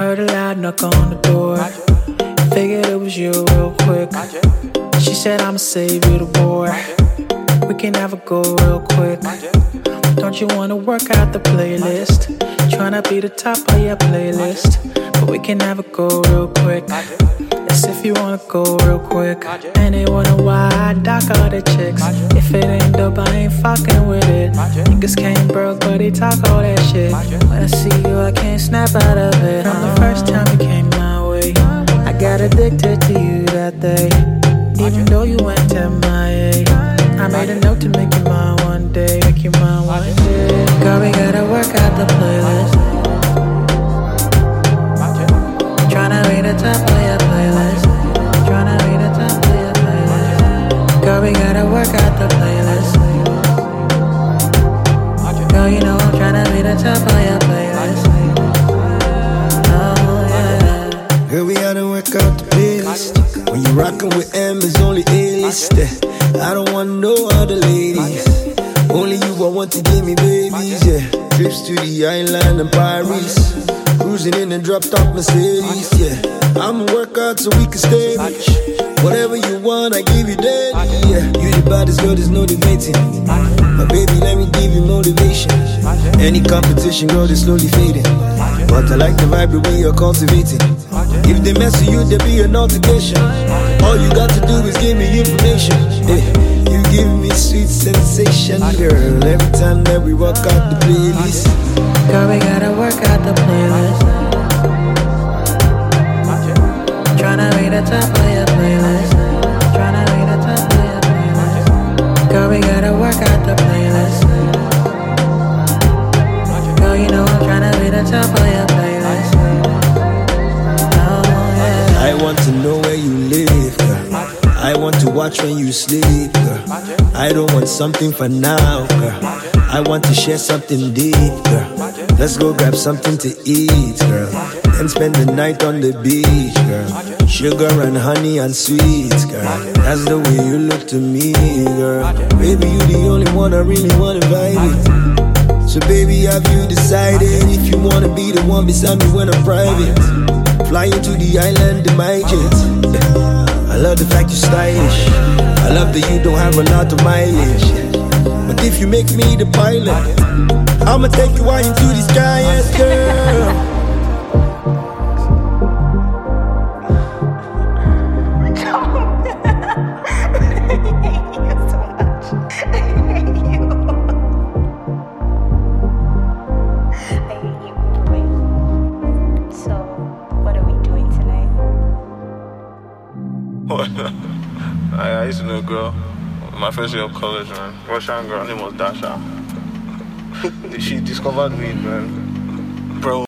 Heard a loud knock on the door. Figured it was you real quick. She said I'ma save you the boy. We can have a go real quick. Don't you wanna work out the playlist? Tryna be the top of your playlist, but we can have a go real quick. As if you wanna go real quick. And they wonder why I dock all the chicks. If it ain't dope, I ain't fucking with it. Niggas came broke, but they talk all that shit. When I see you, I can't snap out of it. From the first time you came my way, I got addicted to you that day. Even though you went MIA, I made a note to make you mine one day. Make you mine one day. Girl, we gotta work out the playlist. Tryna be the top of your playlist. Tryna be the top of your playlist. Girl, we gotta work out the playlist. Girl, you know I'm tryna be the top of your playlist. Oh yeah. Girl, we gotta work out the playlist. When you rockin' with M, it's only A-list. I don't want no other ladies. Only you I want to give me babies, yeah. Trips to the island and Paris. Cruising in a drop-top Mercedes, yeah. I'ma work out so we can stay rich. Whatever you want, I give you daily, yeah. You the baddest girl, there's no debating. My baby, let me give you motivation. Any competition, girl, they're slowly fading. But I like the vibe the way you're cultivating. If they mess with you, there be an altercation. All you got to do is give me information. Hey, you give me sweet sensation, girl. Every time that we walk out the playlist. Girl, we gotta work out the playlist. Tryna be the top of your playlist. Tryna be the top of your playlist. Girl, we gotta work out the playlist. Girl, you know I'm tryna be the top of your playlist. Oh yeah. I want to know where you live, girl. I want to watch when you sleep, girl. I don't want something for now, girl. I want to share something deep, girl. Let's go grab something to eat, girl. Then spend the night on the beach, girl. Sugar and honey and sweets, girl. That's the way you look to me, girl. Baby, you the only one I really wanna vibe with. So baby, have you decided if you wanna be the one beside me when I'm private? Flying to the island in my jet. I love the fact you're stylish. I love that you don't have a lot of mileage. But if you make me the pilot, I'ma take you out into the sky, yes, girl. I used to know a girl, my first year of college, man. Russian girl, her name was Dasha. She discovered weed, man. Bro.